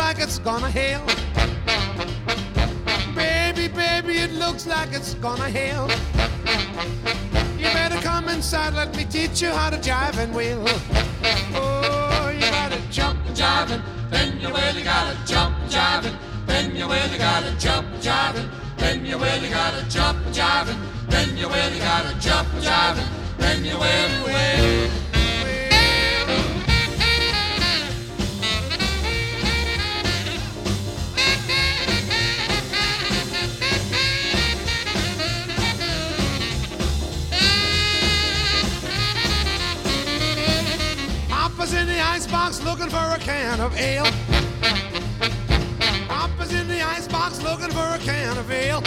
like it's gonna hail. Baby, baby, it looks like it's gonna hail. You better come inside, let me teach you how to jive and wheel. Oh, you gotta jump jiving, then you really gotta jump jiving, then you really gotta jump jiving, then you really gotta jump jiving, then you really gotta jump jiving, then you will. Papa's in the icebox looking for a can of ale. Papa's in the icebox looking for a can of ale.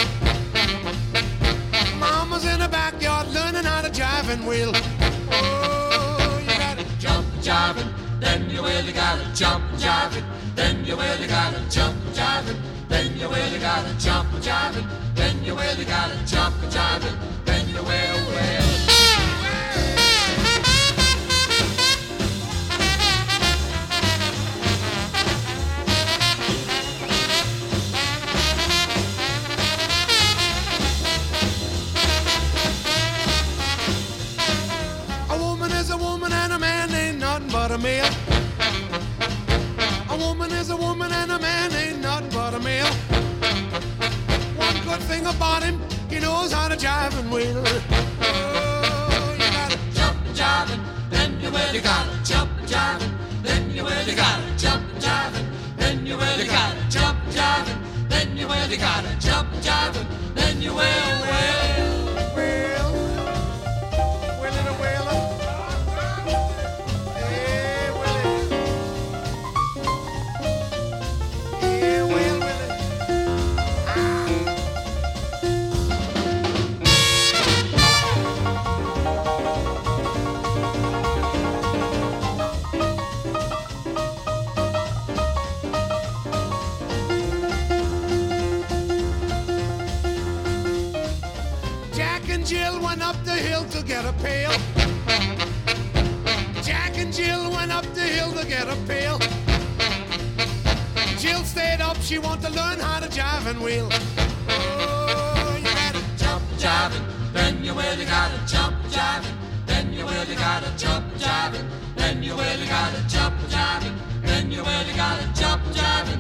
Mama's in the backyard learning how to jive and wheel. Oh, you gotta jump jiving, then you really gotta jump jiving, then you really gotta jump jiving, then you really gotta jump jiving, then you really gotta jump jiving, then you will. A woman and a man ain't nothing but a male. A woman is a woman and a man ain't nothing but a male. One good thing about him, he knows how to jive and wheel. Oh, you gotta jump jiving, then you really gotta jump jiving, then you really gotta jump jiving, then you really gotta jump jiving, then you really gotta jump jiving, then you will. Jill went up the hill to get a pail. Jack and Jill went up the hill to get a pail. Jill stayed up, she wanted to learn how to jive and wheel. Oh, you gotta jump jiving, then you really gotta jump jiving, then you really gotta jump jiving, then you really gotta jump jiving, then you really gotta jump jiving.